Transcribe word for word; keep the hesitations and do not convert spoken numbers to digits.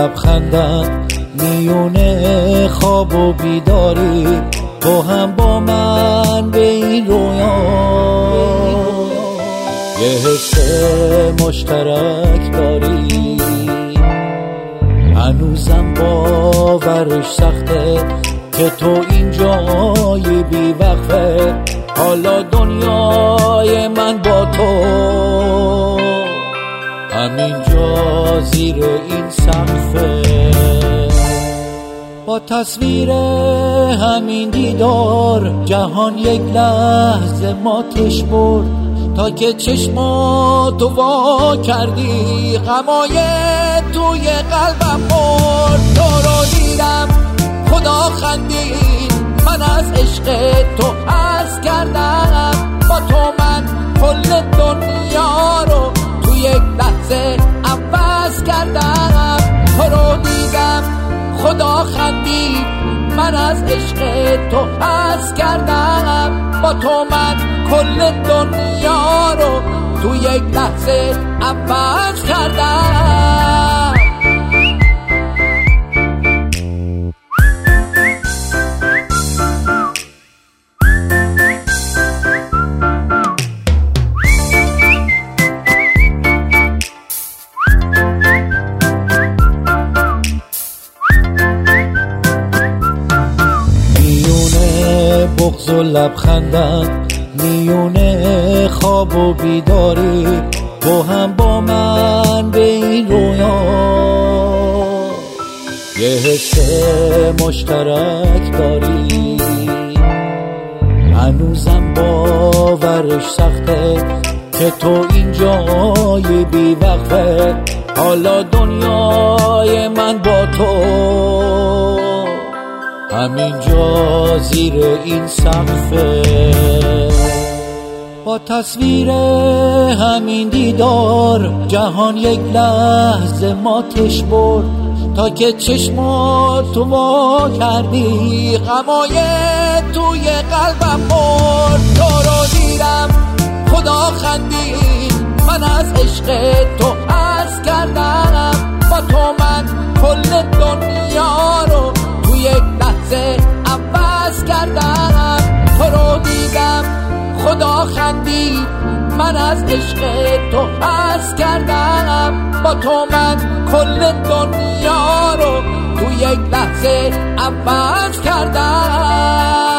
لبخندم میونه خواب و بیداری، تو هم با من به این رویا یه حس مشترک داری. هنوزم باورش سخته که تو اینجای بی وقفه، حالا دنیای من با تو همینجا زیر این سقفه. با تصویر همین دیدار جهان یک لحظه ماتش برد، تا که چشماتو وا کردی غمای توی قلبم مرد. تو رو دیدم خدا خندید، من از عشق تو حس کردم، با تو من کل دنیا رو تو یک لحظه عوض کردم. تو رو دیدم خدا خندید، من از عشق تو حس کردم، با تو من کل دنیا رو تو یک لحظه عوض کردم. بغض و لبخندم میونه خواب و بیداری، تو هم با من به این رویا یه حس مشترک داری. هنوزم باورش سخته که تو اینجای بی وقفه، حالا دنیای من با تو همینجا زیر این سقفه. با تصویر همین دیدار جهان یک لحظه ماتش برد، تا که چشماتو وا کردی غمای توی قلبم مرد. تو رو دیدم خدا خندید، من از عشق تو حس کردم، با تو من کل دنیا رو تو یک لحظه عوض کردم. تو رو دیدم خدا خندید، من از عشق تو حس کردم، با تو من کل دنیا رو تو یک لحظه عوض کردم.